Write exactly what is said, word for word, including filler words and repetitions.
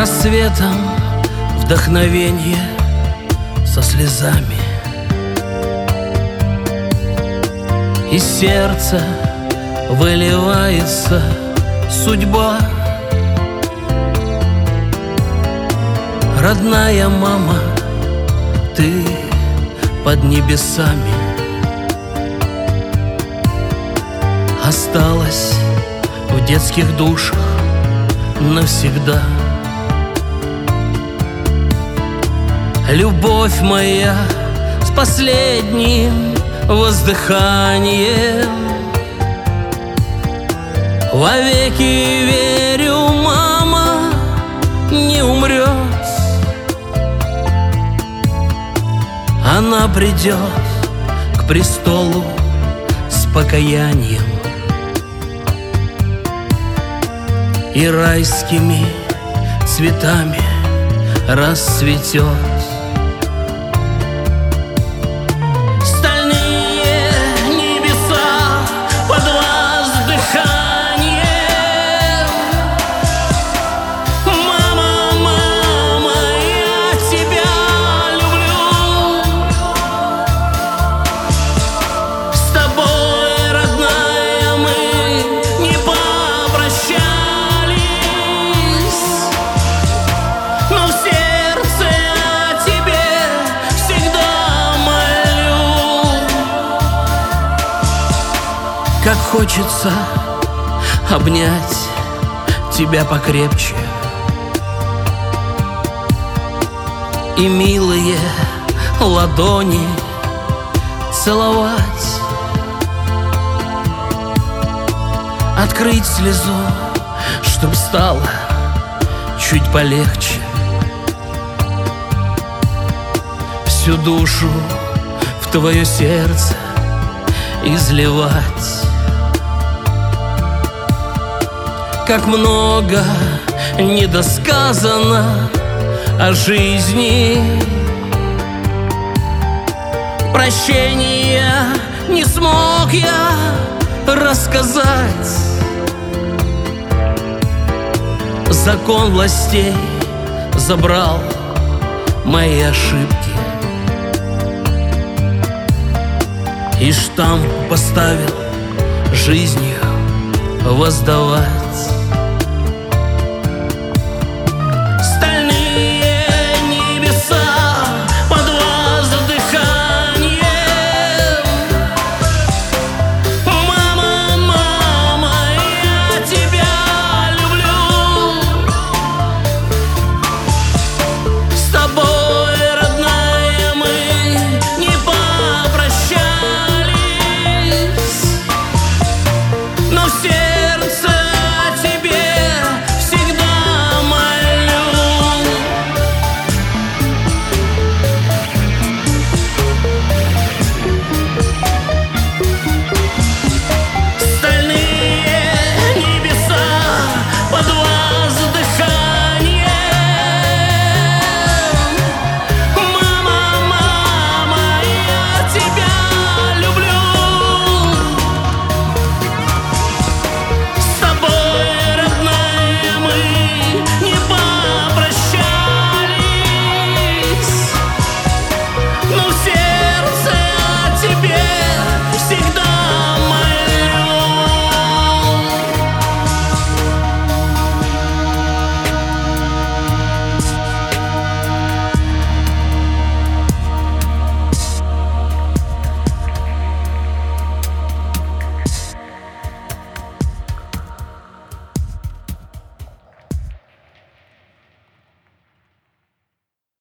рассветом вдохновенье со слезами. Из сердца выливается судьба. Родная мама, ты под небесами. Осталась в детских душах навсегда. Любовь моя с последним воздыханием. Вовеки верю, мама не умрет. Она придет к престолу с покаянием и райскими цветами расцветет. Стальные небеса под воздыханием. Мама, мама, я тебя люблю. С тобой, родная, мы не попрощались. Но в сердце о тебе всегда молю. Как хочется обнять тебя покрепче и милые ладони целовать, открыть слезу, чтоб стало чуть полегче. Всю душу в твое сердце изливать. Как много недосказано о жизни. Прощения не смог я рассказать. Закон властей забрал мои ошибки и штамп поставил жизнью воздавать.